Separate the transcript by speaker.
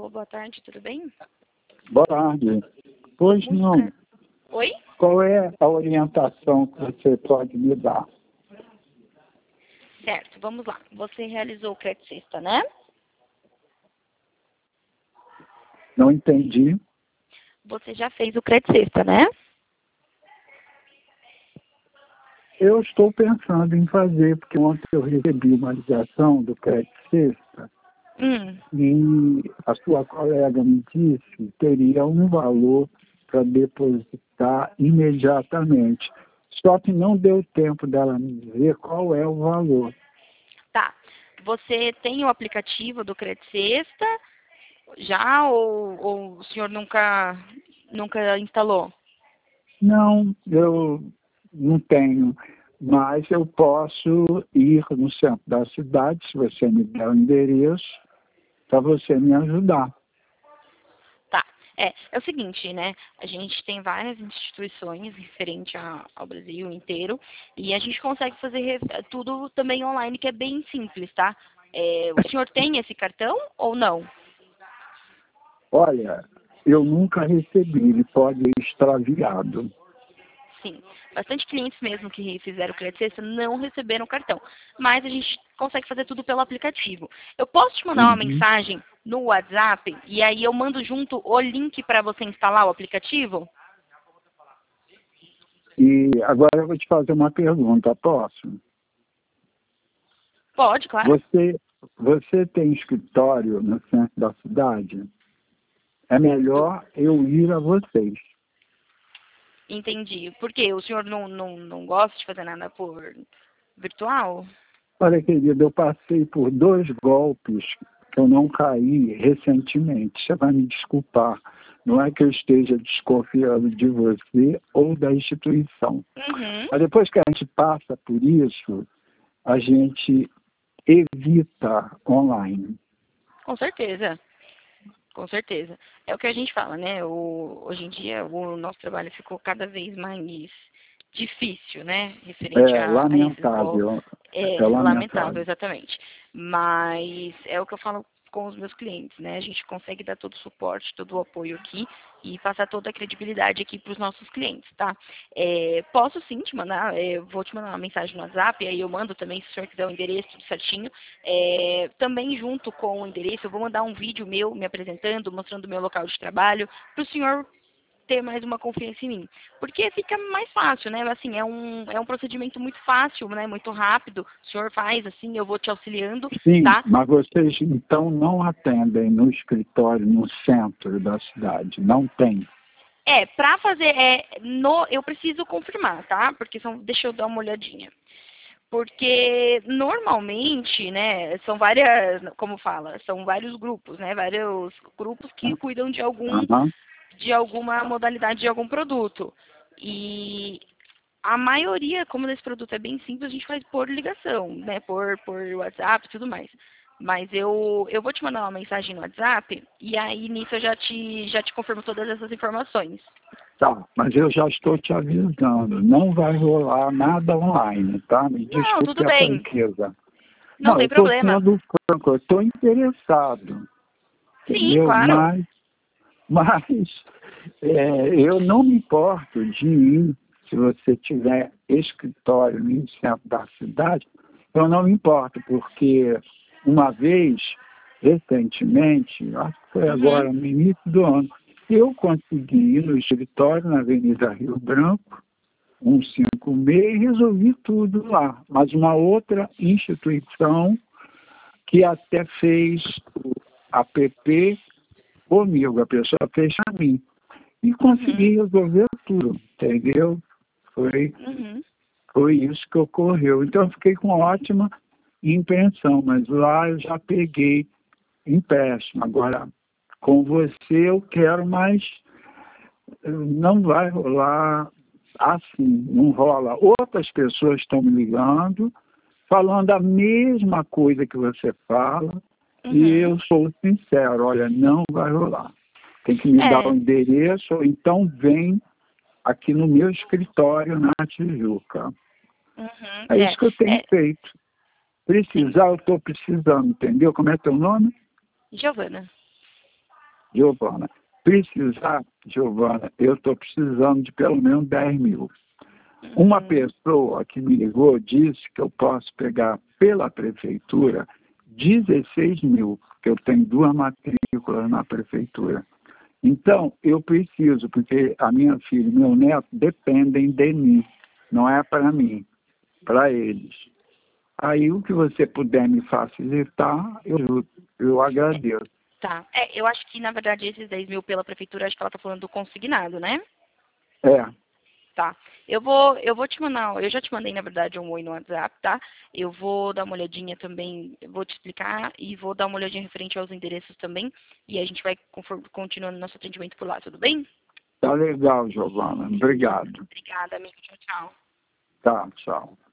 Speaker 1: Alô, boa tarde, tudo bem?
Speaker 2: Boa tarde. Pois não.
Speaker 1: Oi?
Speaker 2: Qual é a orientação que você pode me dar?
Speaker 1: Certo, vamos lá. Você realizou o Credicesta, né?
Speaker 2: Não entendi.
Speaker 1: Você já fez o Credicesta, né?
Speaker 2: Eu estou pensando em fazer, porque ontem eu recebi uma ligação do Crédito Sexta e a sua colega me disse que teria um valor para depositar imediatamente. Só que não deu tempo dela me dizer qual é o valor.
Speaker 1: Tá. Você tem o aplicativo do Credicesta já ou o senhor nunca instalou?
Speaker 2: Não, eu não tenho, mas eu posso ir no centro da cidade, se você me der o endereço, para você me ajudar.
Speaker 1: Tá. É o seguinte, né? A gente tem várias instituições referente ao Brasil inteiro e a gente consegue fazer tudo também online, que é bem simples, tá? O senhor tem esse cartão ou não?
Speaker 2: Olha, eu nunca recebi, ele pode ir extraviado.
Speaker 1: Sim, bastante clientes mesmo que fizeram o Credicesta não receberam o cartão, mas a gente consegue fazer tudo pelo aplicativo. Eu posso te mandar uma mensagem no WhatsApp e aí eu mando junto o link para você instalar o aplicativo?
Speaker 2: E agora eu vou te fazer uma pergunta, posso?
Speaker 1: Pode, claro.
Speaker 2: Você tem escritório no centro da cidade? É melhor eu ir a vocês.
Speaker 1: Entendi. Por quê? O senhor não gosta de fazer nada por virtual?
Speaker 2: Olha, querida, eu passei por 2 golpes que eu não caí recentemente. Você vai me desculpar. Não é que eu esteja desconfiando de você ou da instituição. Mas depois que a gente passa por isso, a gente evita online.
Speaker 1: Com certeza. Com certeza. É o que a gente fala, né? Hoje em dia o nosso trabalho ficou cada vez mais difícil, né? Referente
Speaker 2: É
Speaker 1: a esses golpes.
Speaker 2: lamentável. É
Speaker 1: Lamentável,
Speaker 2: lamentável.
Speaker 1: exatamente. Mas é o que eu falo com os meus clientes, né? A gente consegue dar todo o suporte, todo o apoio aqui e passar toda a credibilidade aqui para os nossos clientes, tá? Posso sim te mandar, vou te mandar uma mensagem no WhatsApp, aí eu mando também, se o senhor quiser o endereço, tudo certinho. Também junto com o endereço, eu vou mandar um vídeo meu me apresentando, mostrando o meu local de trabalho, para o senhor ter mais uma confiança em mim. Porque fica mais fácil, né? Assim, é um procedimento muito fácil, né? Muito rápido. O senhor faz, assim, eu vou te auxiliando,
Speaker 2: Sim,
Speaker 1: tá?
Speaker 2: mas vocês então não atendem no escritório, no centro da cidade? Não tem?
Speaker 1: Para fazer, eu preciso confirmar, tá? Porque deixa eu dar uma olhadinha. Porque normalmente, né, são várias, como fala, são vários grupos, né? Vários grupos que cuidam de
Speaker 2: Aham.
Speaker 1: alguma modalidade de algum produto. E a maioria, como esse produto é bem simples, a gente faz por ligação, né? Por WhatsApp e tudo mais. Mas eu vou te mandar uma mensagem no WhatsApp e aí nisso eu já te confirmo todas essas informações.
Speaker 2: Tá, mas eu já estou te avisando, não vai rolar nada online, tá? Me
Speaker 1: Não,
Speaker 2: desculpe
Speaker 1: tudo
Speaker 2: a
Speaker 1: bem.
Speaker 2: franqueza.
Speaker 1: Não
Speaker 2: Não, eu
Speaker 1: tem
Speaker 2: estou
Speaker 1: problema.
Speaker 2: sendo franco, eu estou interessado,
Speaker 1: Sim,
Speaker 2: entendeu?
Speaker 1: claro.
Speaker 2: Mas eu não me importo de ir, se você tiver escritório no centro da cidade, eu não me importo, porque uma vez, recentemente, acho que foi agora no início do ano, eu consegui ir no escritório na Avenida Rio Branco, 156, e resolvi tudo lá. Mas uma outra instituição que até fez o app comigo, a pessoa fez para mim. E consegui resolver tudo, entendeu? Foi isso que ocorreu. Então eu fiquei com ótima impressão, mas lá eu já peguei empréstimo. Agora, com você eu quero, mas não vai rolar assim, não rola. Outras pessoas estão me ligando, falando a mesma coisa que você fala, e eu sou sincero, olha, não vai rolar. Tem que me dar o endereço, ou então vem aqui no meu escritório na Tijuca. É isso que eu tenho feito. Precisar, eu estou precisando, entendeu? Como é teu nome?
Speaker 1: Giovana.
Speaker 2: Giovana, precisar, Giovana, eu estou precisando de pelo menos 10 mil. Uma pessoa que me ligou disse que eu posso pegar pela prefeitura 16 mil, porque eu tenho 2 matrículas na prefeitura. Então, eu preciso, porque a minha filha e meu neto dependem de mim, não é para mim, para eles. Aí, o que você puder me facilitar, eu agradeço.
Speaker 1: Tá. Eu acho que, na verdade, esses 10 mil pela prefeitura, acho que ela tá falando do consignado, né?
Speaker 2: É,
Speaker 1: Tá. Eu vou te mandar, eu já te mandei, na verdade, um oi no WhatsApp, tá? Eu vou dar uma olhadinha também, eu vou te explicar e vou dar uma olhadinha referente aos endereços também. E a gente vai continuando nosso atendimento por lá, tudo bem?
Speaker 2: tá legal, Giovana. Obrigado.
Speaker 1: Obrigada, amigo. Tchau, tchau.
Speaker 2: Tá, tchau.